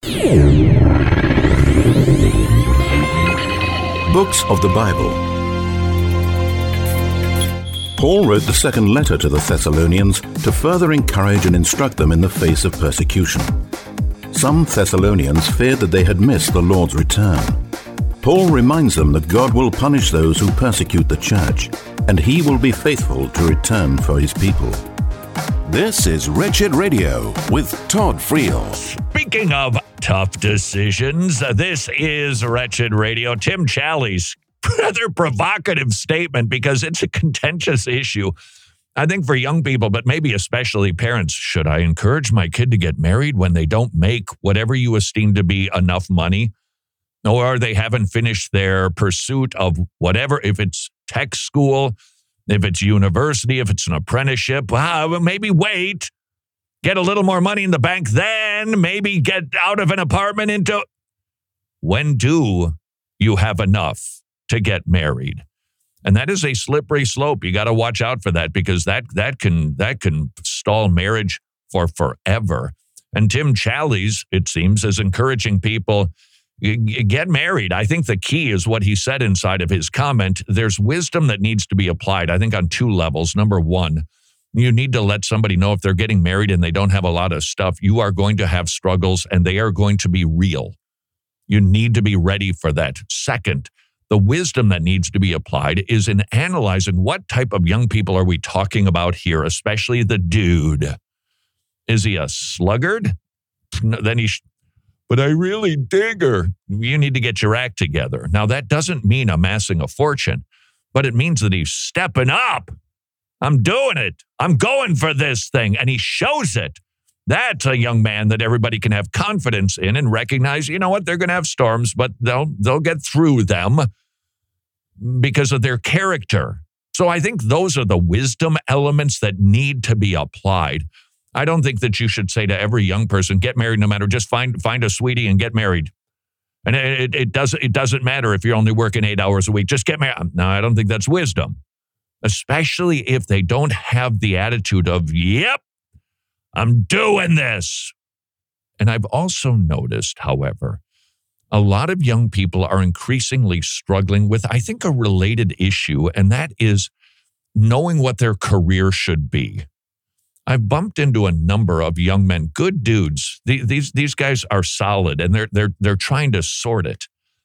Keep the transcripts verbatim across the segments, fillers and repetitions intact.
Books of the Bible. Paul wrote the second letter to the Thessalonians to further encourage and instruct them in the face of persecution. Some Thessalonians feared that they had missed the Lord's return. Paul reminds them that God will punish those who persecute the church, and he will be faithful to return for his people. This is Wretched Radio with Todd Friel. Speaking of tough decisions, this is Wretched Radio. Tim Challies' rather provocative statement, because it's a contentious issue, I think, for young people, but maybe especially parents. Should I encourage my kid to get married when they don't make whatever you esteem to be enough money? Or they haven't finished their pursuit of whatever, if it's tech school, if it's university, if it's an apprenticeship? Well, maybe wait, get a little more money in the bank, then maybe get out of an apartment into... When do you have enough to get married? And that is a slippery slope. You got to watch out for that, because that that can that can stall marriage for forever. And Tim Challies, it seems, is encouraging people, get married. I think the key is what he said inside of his comment. There's wisdom that needs to be applied, I think, on two levels. Number one, you need to let somebody know if they're getting married and they don't have a lot of stuff, you are going to have struggles and they are going to be real. You need to be ready for that. Second, the wisdom that needs to be applied is in analyzing what type of young people are we talking about here, especially the dude. Is he a sluggard? Then he... Sh- But I really dig her. You need to get your act together. Now, that doesn't mean amassing a fortune, but it means that he's stepping up. I'm doing it. I'm going for this thing. And he shows it. That's a young man that everybody can have confidence in and recognize, you know what, they're going to have storms, but they'll they'll get through them because of their character. So I think those are the wisdom elements that need to be applied. I don't think that you should say to every young person, get married no matter, just find find a sweetie and get married. And it, it, it, doesn't, it doesn't matter if you're only working eight hours a week, just get married. No, I don't think that's wisdom, especially if they don't have the attitude of, yep, I'm doing this. And I've also noticed, however, a lot of young people are increasingly struggling with, I think, a related issue, and that is knowing what their career should be. I've bumped into a number of young men, good dudes. These these guys are solid, and they're they're they're trying to sort it,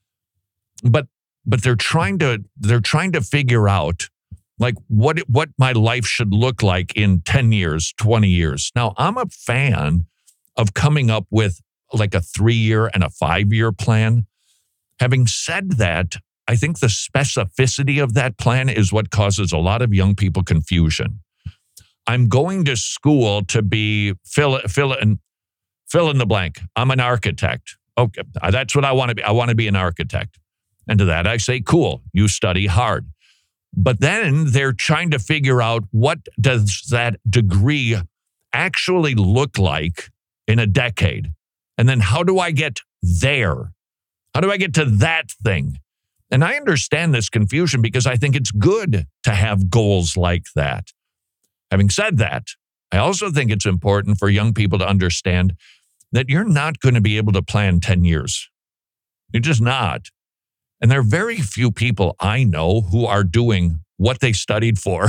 but but they're trying to they're trying to figure out like what what my life should look like in ten years, twenty years. Now, I'm a fan of coming up with like a three year and a five year plan. Having said that, I think the specificity of that plan is what causes a lot of young people confusion. I'm going to school to be fill fill in fill in the blank. I'm an architect. Okay, that's what I want to be. I want to be an architect. And to that I say, cool, you study hard. But then they're trying to figure out, what does that degree actually look like in a decade? And then how do I get there? How do I get to that thing? And I understand this confusion because I think it's good to have goals like that. Having said that, I also think it's important for young people to understand that you're not going to be able to plan ten years. You're just not. And there are very few people I know who are doing what they studied for,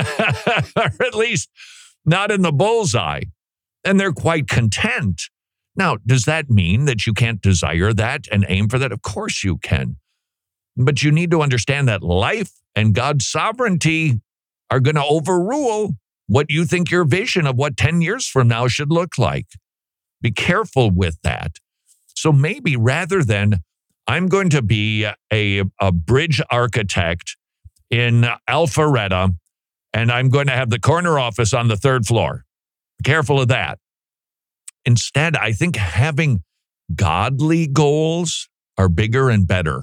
or at least not in the bullseye. And they're quite content. Now, does that mean that you can't desire that and aim for that? Of course you can. But you need to understand that life and God's sovereignty are going to overrule what you think your vision of what ten years from now should look like. Be careful with that. So maybe rather than, I'm going to be a, a bridge architect in Alpharetta, and I'm going to have the corner office on the third floor. Be careful of that. Instead, I think having godly goals are bigger and better.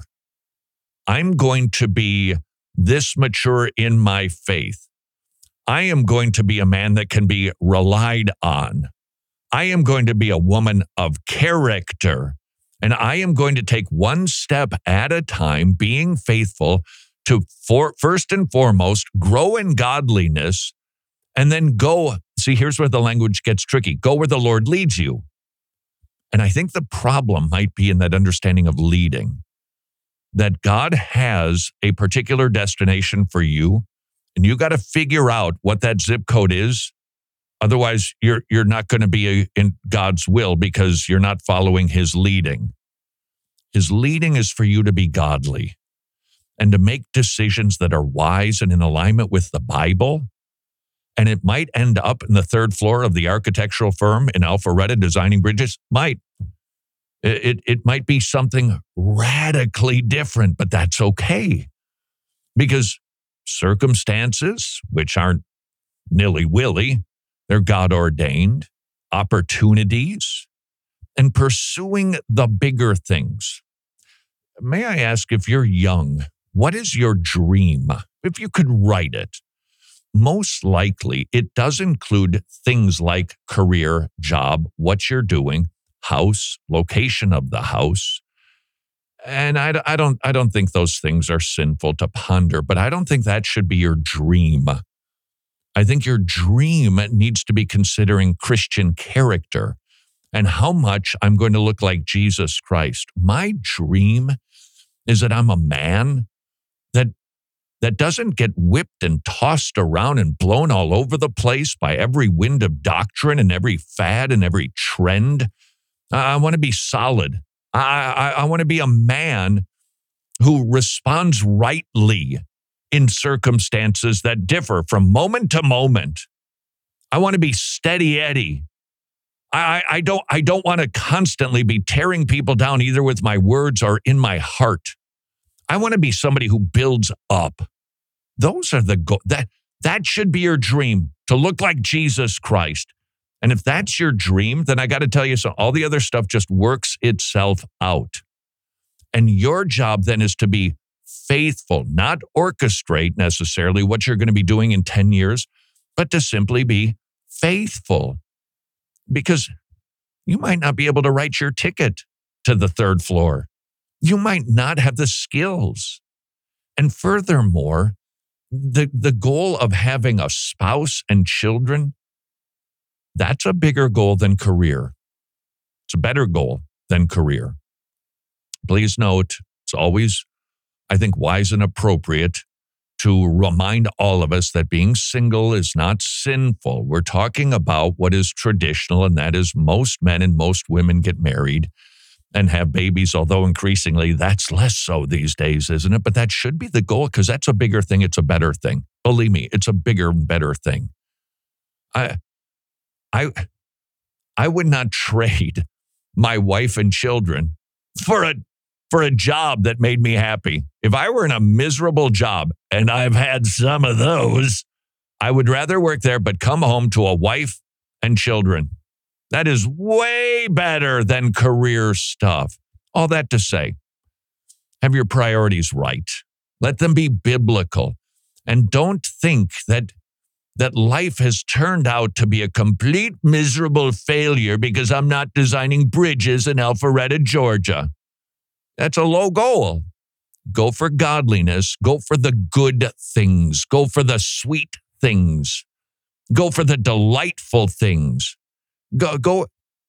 I'm going to be this mature in my faith. I am going to be a man that can be relied on. I am going to be a woman of character. And I am going to take one step at a time, being faithful to, for, first and foremost, grow in godliness, and then go. See, here's where the language gets tricky. Go where the Lord leads you. And I think the problem might be in that understanding of leading, that God has a particular destination for you, and you got to figure out what that zip code is. Otherwise, you're you're not going to be in God's will because you're not following his leading. His leading is for you to be godly and to make decisions that are wise and in alignment with the Bible. And it might end up in the third floor of the architectural firm in Alpharetta designing bridges. Might. It, it, it might be something radically different, but that's okay. Because circumstances, which aren't nilly-willy, they're God-ordained, opportunities, and pursuing the bigger things. May I ask, if you're young, what is your dream? If you could write it. Most likely, it does include things like career, job, what you're doing, house, location of the house. And I, I don't I don't think those things are sinful to ponder, but I don't think that should be your dream. I think your dream needs to be considering Christian character and how much I'm going to look like Jesus Christ. My dream is that I'm a man that that doesn't get whipped and tossed around and blown all over the place by every wind of doctrine and every fad and every trend. I, I want to be solid. I, I, I want to be a man who responds rightly in circumstances that differ from moment to moment. I want to be steady Eddie. I, I don't I don't want to constantly be tearing people down either with my words or in my heart. I want to be somebody who builds up. Those are the go- that that should be your dream, to look like Jesus Christ. And if that's your dream, then I got to tell you, so all the other stuff just works itself out. And your job then is to be faithful, not orchestrate necessarily what you're going to be doing in ten years, but to simply be faithful. Because you might not be able to write your ticket to the third floor. You might not have the skills. And furthermore, the, the goal of having a spouse and children, that's a bigger goal than career. It's a better goal than career. Please note, it's always, I think, wise and appropriate to remind all of us that being single is not sinful. We're talking about what is traditional, and that is most men and most women get married and have babies, although increasingly that's less so these days, isn't it? But that should be the goal, because that's a bigger thing. It's a better thing. Believe me, it's a bigger and better thing. I, I, I would not trade my wife and children for a for a job that made me happy. If I were in a miserable job, and I've had some of those, I would rather work there but come home to a wife and children. That is way better than career stuff. All that to say, have your priorities right. Let them be biblical. And don't think that, that life has turned out to be a complete miserable failure because I'm not designing bridges in Alpharetta, Georgia. That's a low goal. Go for godliness. Go for the good things. Go for the sweet things. Go for the delightful things. Go, go.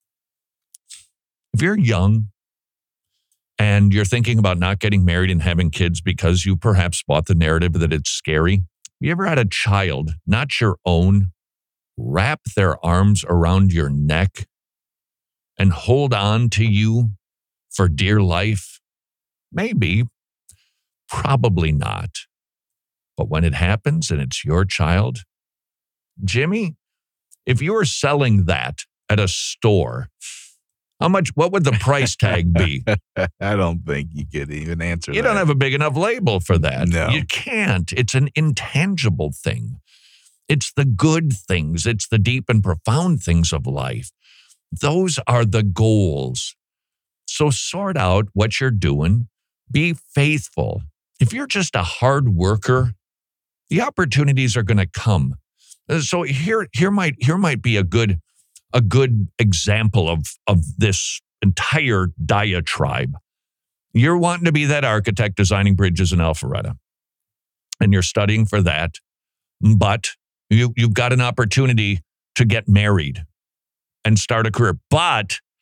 If you're young and you're thinking about not getting married and having kids because you perhaps bought the narrative that it's scary, you ever had a child, not your own, wrap their arms around your neck and hold on to you for dear life? Maybe, probably not. But when it happens and it's your child, Jimmy, if you were selling that at a store, how much, what would the price tag be? I don't think you could even answer you that. You don't have a big enough label for that. No. You can't. It's an intangible thing. It's the good things. It's the deep and profound things of life. Those are the goals. So sort out what you're doing. Be faithful. If you're just a hard worker, the opportunities are going to come. So here, here might here might be a good a good example of, of this entire diatribe. You're wanting to be that architect designing bridges in Alpharetta, and you're studying for that, but you, you've got an opportunity to get married and start a career. But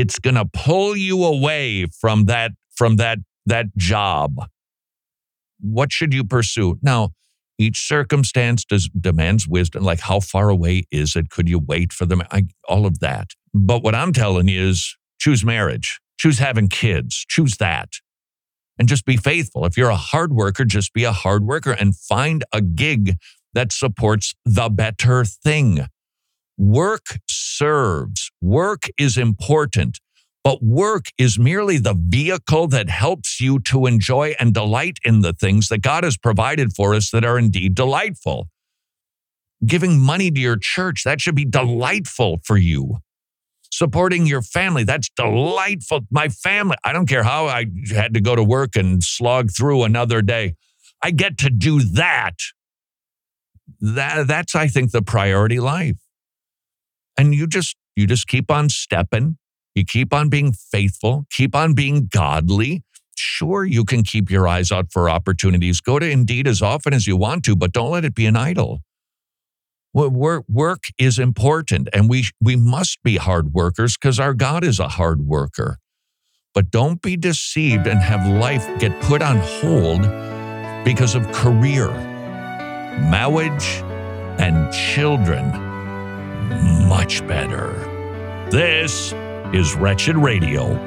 it's going to pull you away from that from that that job. What should you pursue? Now, each circumstance does, demands wisdom. Like, how far away is it? Could you wait for them? I, all of that. But what I'm telling you is choose marriage, choose having kids, choose that. And just be faithful. If you're a hard worker, just be a hard worker and find a gig that supports the better thing. Work serves. Work is important, but work is merely the vehicle that helps you to enjoy and delight in the things that God has provided for us that are indeed delightful. Giving money to your church, that should be delightful for you. Supporting your family, that's delightful. My family, I don't care how I had to go to work and slog through another day. I get to do that. That that's, I think, the priority life. And you just you just keep on stepping. You keep on being faithful. Keep on being godly. Sure, you can keep your eyes out for opportunities. Go to Indeed as often as you want to, but don't let it be an idol. Work, work is important, and we we must be hard workers because our God is a hard worker. But don't be deceived and have life get put on hold because of career, marriage, and children. Much better. This is Wretched Radio.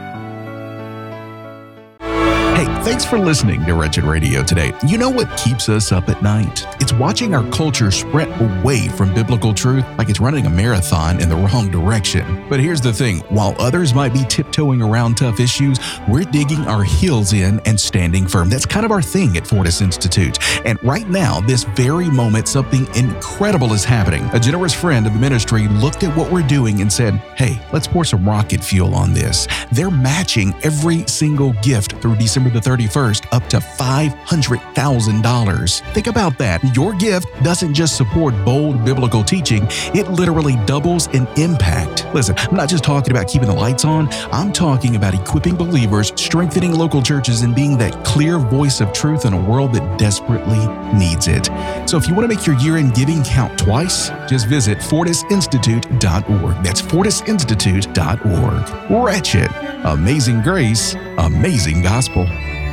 Hey, thanks for listening to Wretched Radio today. You know what keeps us up at night? It's watching our culture sprint away from biblical truth like it's running a marathon in the wrong direction. But here's the thing. While others might be tiptoeing around tough issues, we're digging our heels in and standing firm. That's kind of our thing at Fortis Institute. And right now, this very moment, something incredible is happening. A generous friend of the ministry looked at what we're doing and said, hey, let's pour some rocket fuel on this. They're matching every single gift through December the thirty-first up to five hundred thousand dollars. Think about that. Your gift doesn't just support bold biblical teaching, it literally doubles in impact. Listen, I'm not just talking about keeping the lights on, I'm talking about equipping believers, strengthening local churches, and being that clear voice of truth in a world that desperately needs it. So if you want to make your year-end giving count twice, just visit fortis institute dot org. That's fortis institute dot org. Wretched. Amazing grace, amazing gospel.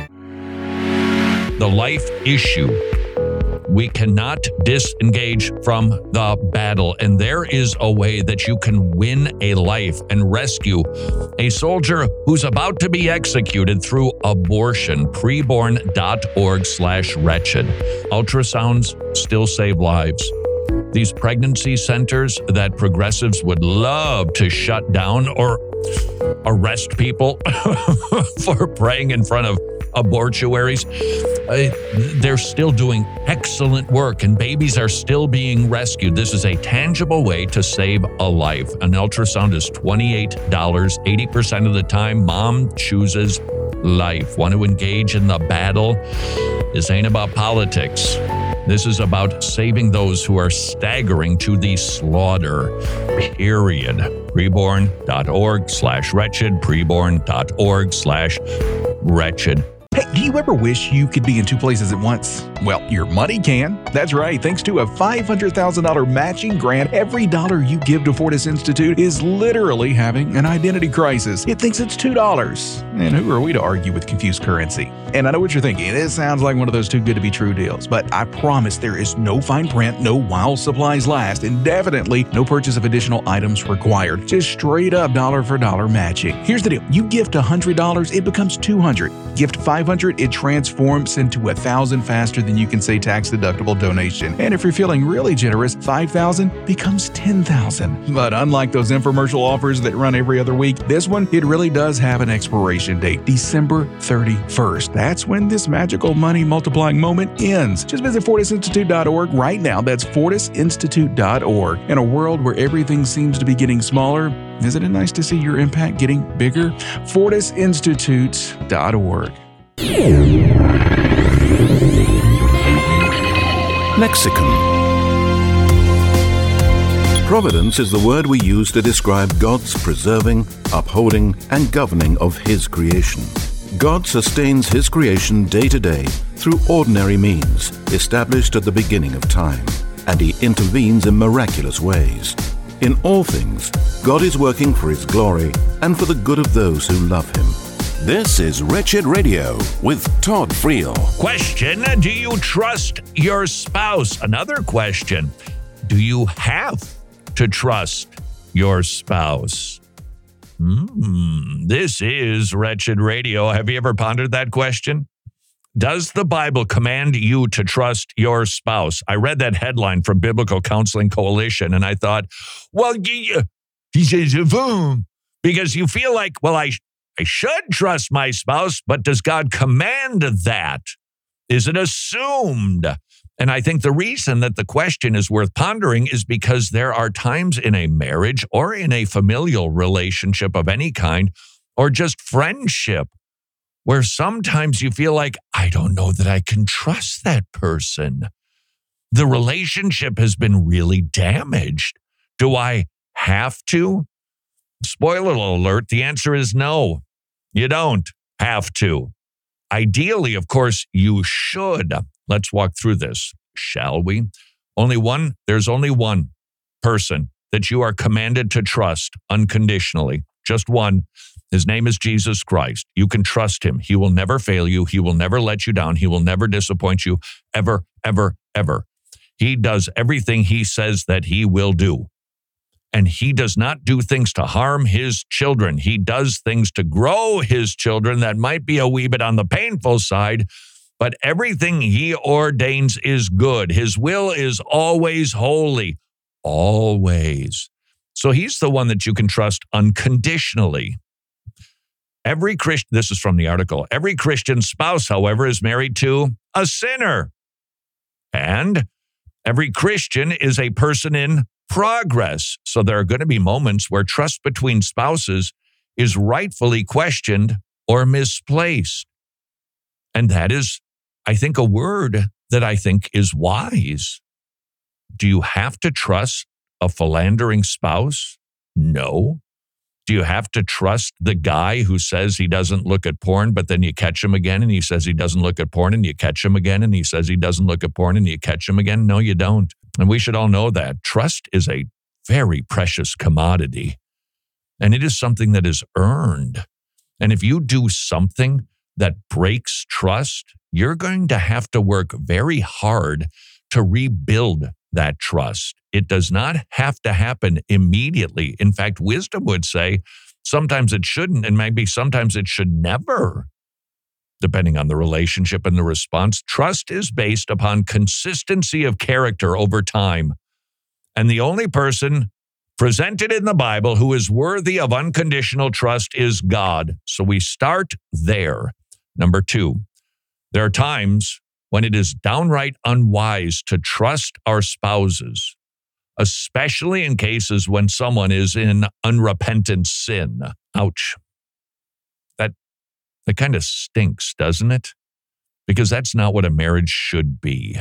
The life issue. We cannot disengage from the battle, and there is a way that you can win a life and rescue a soldier who's about to be executed through abortion. preborn.org slash wretched. Ultrasounds still save lives. These pregnancy centers that progressives would love to shut down or arrest people for praying in front of abortuaries, uh, they're still doing excellent work, and babies are still being rescued. This is a tangible way to save a life. An ultrasound is twenty-eight dollars. eighty percent of the time, mom chooses life. Want to engage in the battle? This ain't about politics. This is about saving those who are staggering to the slaughter, period. preborn.org slash wretched, preborn.org slash wretched. Hey, do you ever wish you could be in two places at once? Well, your money can. That's right. Thanks to a five hundred thousand dollars matching grant, every dollar you give to Fortis Institute is literally having an identity crisis. It thinks it's two dollars. And who are we to argue with confused currency? And I know what you're thinking. This sounds like one of those too good to be true deals. But I promise there is no fine print, no while supplies last, and definitely no purchase of additional items required. Just straight up dollar for dollar matching. Here's the deal. You gift one hundred dollars, it becomes two hundred dollars. Gift five hundred dollars, it transforms into one thousand dollars faster than you can say tax-deductible donation. And if you're feeling really generous, five thousand dollars becomes ten thousand dollars. But unlike those infomercial offers that run every other week, this one, it really does have an expiration date, December thirty-first. That's when this magical money multiplying moment ends. Just visit fortis institute dot org right now. That's fortis institute dot org. In a world where everything seems to be getting smaller, isn't it nice to see your impact getting bigger? fortis institute dot org. Lexicon. Providence is the word we use to describe God's preserving, upholding, and governing of His creation. God sustains His creation day to day through ordinary means established at the beginning of time, and He intervenes in miraculous ways. In all things, God is working for His glory and for the good of those who love Him. This is Wretched Radio with Todd Friel. Question, do you trust your spouse? Another question, do you have to trust your spouse? Hmm, this is Wretched Radio. Have you ever pondered that question? Does the Bible command you to trust your spouse? I read that headline from Biblical Counseling Coalition, and I thought, well, he says, because you feel like, well, I, I should trust my spouse, but does God command that? Is it assumed? And I think the reason that the question is worth pondering is because there are times in a marriage or in a familial relationship of any kind, or just friendship, where sometimes you feel like, I don't know that I can trust that person. The relationship has been really damaged. Do I have to? Spoiler alert, the answer is no. You don't have to. Ideally, of course, you should. Let's walk through this, shall we? Only one, there's only one person that you are commanded to trust unconditionally. Just one. His name is Jesus Christ. You can trust him. He will never fail you. He will never let you down. He will never disappoint you, ever, ever, ever. He does everything he says that he will do. And he does not do things to harm his children. He does things to grow his children that might be a wee bit on the painful side, but everything he ordains is good. His will is always holy, always. So he's the one that you can trust unconditionally. Every Christian, this is from the article, every Christian spouse, however, is married to a sinner. And every Christian is a person in progress. So there are going to be moments where trust between spouses is rightfully questioned or misplaced. And that is, I think, a word that I think is wise. Do you have to trust a philandering spouse? No. Do you have to trust the guy who says he doesn't look at porn, but then you catch him again and he says he doesn't look at porn and you catch him again and he says he doesn't look at porn and you catch him again? No, you don't. And we should all know that. Trust is a very precious commodity, and it is something that is earned. And if you do something that breaks trust, you're going to have to work very hard to rebuild that trust. It does not have to happen immediately. In fact, wisdom would say sometimes it shouldn't, and maybe sometimes it should never, depending on the relationship and the response. Trust is based upon consistency of character over time. And the only person presented in the Bible who is worthy of unconditional trust is God. So we start there. Number two, there are times when it is downright unwise to trust our spouses, especially in cases when someone is in unrepentant sin. Ouch. That, that kind of stinks, doesn't it? Because that's not what a marriage should be.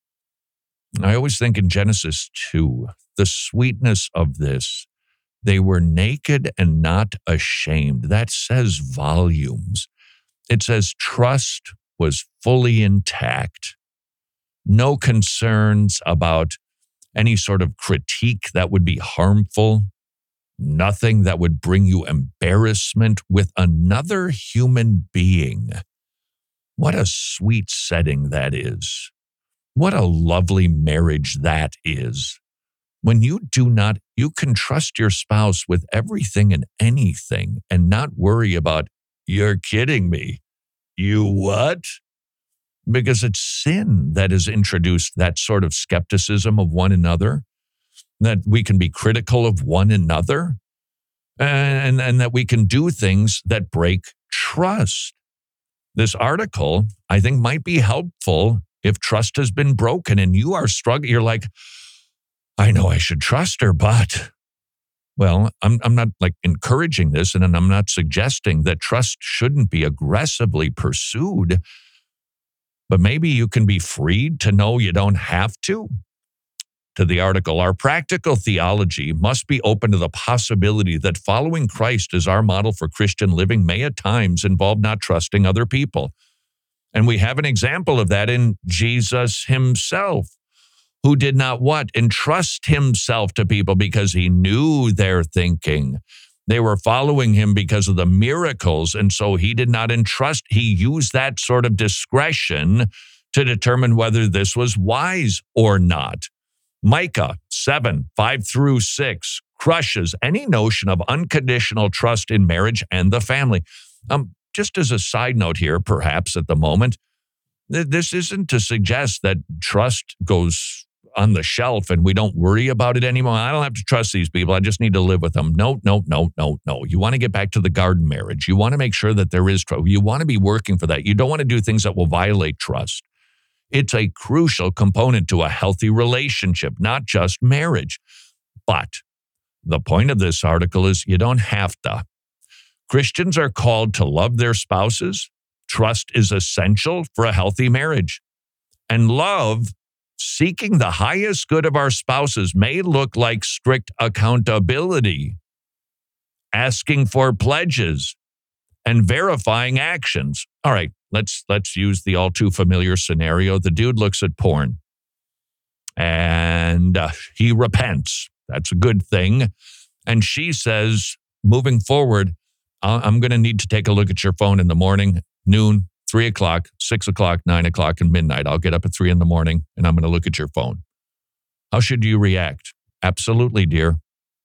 I always think in Genesis two, the sweetness of this, they were naked and not ashamed. That says volumes. It says trust was fully intact. No concerns about any sort of critique that would be harmful. Nothing that would bring you embarrassment with another human being. What a sweet setting that is. What a lovely marriage that is. When you do not, you can trust your spouse with everything and anything and not worry about, you're kidding me. You what? Because it's sin that has introduced that sort of skepticism of one another, that we can be critical of one another, and, and that we can do things that break trust. This article, I think, might be helpful if trust has been broken and you are struggling. You're like, I know I should trust her, but... Well, I'm I'm not like encouraging this, and I'm not suggesting that trust shouldn't be aggressively pursued, but maybe you can be freed to know you don't have to. To the article, our practical theology must be open to the possibility that following Christ as our model for Christian living may at times involve not trusting other people. And we have an example of that in Jesus himself, who did not what? Entrust himself to people because he knew their thinking. They were following him because of the miracles, and so he did not entrust. He used that sort of discretion to determine whether this was wise or not. Micah seven, five through six crushes any notion of unconditional trust in marriage and the family. Um, just as a side note here, perhaps at the moment, th- this isn't to suggest that trust goes on the shelf and we don't worry about it anymore. I don't have to trust these people. I just need to live with them. No, no, no, no, no. You want to get back to the garden marriage. You want to make sure that there is trust. You want to be working for that. You don't want to do things that will violate trust. It's a crucial component to a healthy relationship, not just marriage. But the point of this article is you don't have to. Christians are called to love their spouses. Trust is essential for a healthy marriage. And love, seeking the highest good of our spouses, may look like strict accountability, asking for pledges, and verifying actions. All right, let's let's use the all too familiar scenario. The dude looks at porn and uh, he repents. That's a good thing. And she says, moving forward, I'm going to need to take a look at your phone in the morning, noon, three o'clock, six o'clock, nine o'clock, and midnight. I'll get up at three in the morning and I'm going to look at your phone. How should you react? Absolutely, dear.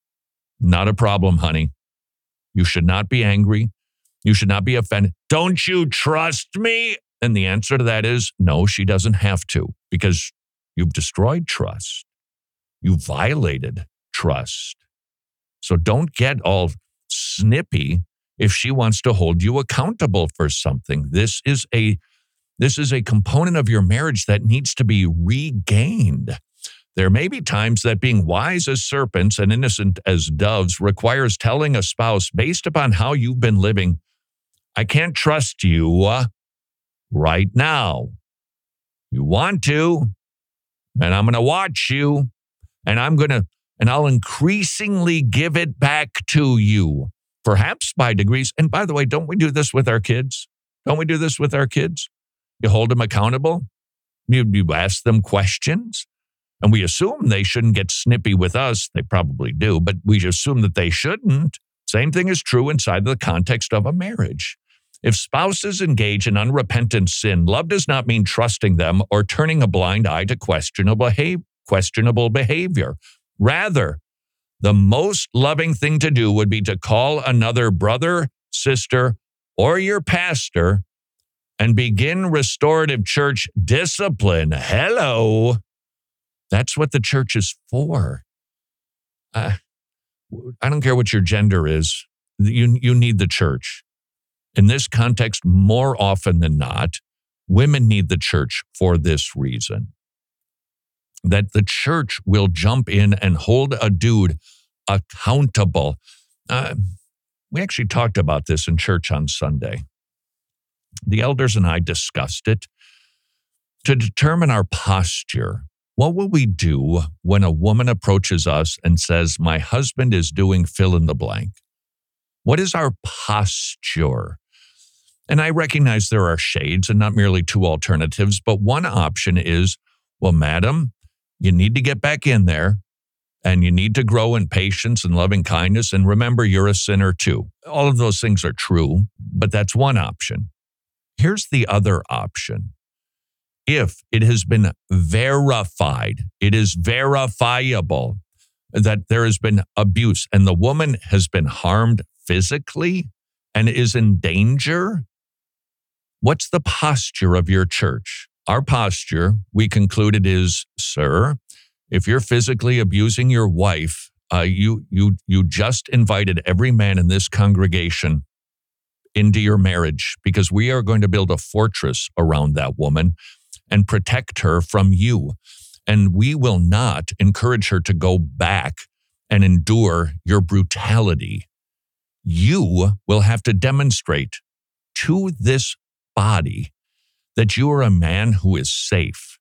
Not a problem, honey. You should not be angry. You should not be offended. Don't you trust me? And the answer to that is no, she doesn't have to, because you've destroyed trust. You violated trust. So don't get all snippy if she wants to hold you accountable for something. This is a this is a component of your marriage that needs to be regained. There may be times that being wise as serpents and innocent as doves requires telling a spouse, based upon how you've been living, I can't trust you uh, right now. You want to, and I'm going to watch you, and I'm going to, and I'll increasingly give it back to you, perhaps by degrees. And by the way, don't we do this with our kids? Don't we do this with our kids? You hold them accountable. You, you ask them questions. And we assume they shouldn't get snippy with us. They probably do, but we assume that they shouldn't. Same thing is true inside the context of a marriage. If spouses engage in unrepentant sin, love does not mean trusting them or turning a blind eye to questionable behavior. questionable behavior. Rather, the most loving thing to do would be to call another brother, sister, or your pastor and begin restorative church discipline. Hello. That's what the church is for. Uh, I don't care what your gender is. You, you need the church. In this context, more often than not, women need the church for this reason. That the church will jump in and hold a dude accountable. Uh, we actually talked about this in church on Sunday. The elders and I discussed it to determine our posture. What will we do when a woman approaches us and says, my husband is doing fill in the blank? What is our posture? And I recognize there are shades and not merely two alternatives, but one option is, well, madam, you need to get back in there and you need to grow in patience and loving kindness. And remember, you're a sinner too. All of those things are true, but that's one option. Here's the other option. If it has been verified, it is verifiable that there has been abuse and the woman has been harmed physically and is in danger, what's the posture of your church? Our posture, we concluded, is, sir, if you're physically abusing your wife, uh, you you you just invited every man in this congregation into your marriage, because we are going to build a fortress around that woman and protect her from you. And we will not encourage her to go back and endure your brutality. You will have to demonstrate to this body that you are a man who is safe.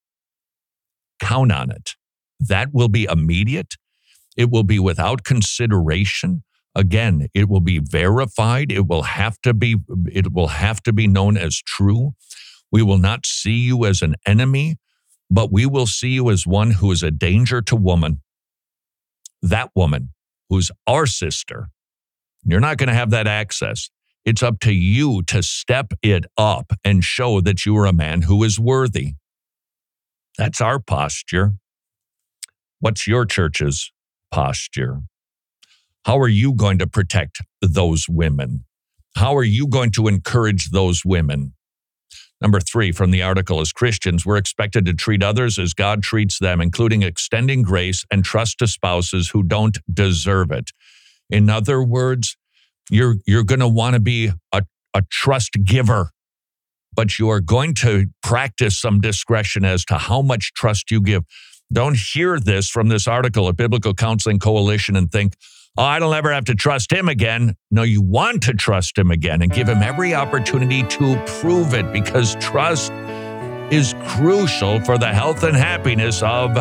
Count on it. That will be immediate. It will be without consideration. Again, it will be verified. It will have to be, it will have to be known as true. We will not see you as an enemy. but we will see you as one who is a danger to woman. That woman who's our sister. You're not going to have that access. It's up to you to step it up and show that you are a man who is worthy. That's our posture. What's your church's posture? How are you going to protect those women? How are you going to encourage those women? Number three, from the article, as Christians, we're expected to treat others as God treats them, including extending grace and trust to spouses who don't deserve it. In other words, you're, you're going to want to be a, a trust giver, but you are going to practice some discretion as to how much trust you give. Don't hear this from this article at Biblical Counseling Coalition and think, oh, I don't ever have to trust him again. No, you want to trust him again and give him every opportunity to prove it, because trust is crucial for the health and happiness of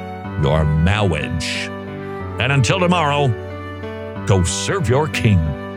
your marriage. And until tomorrow, go serve your king.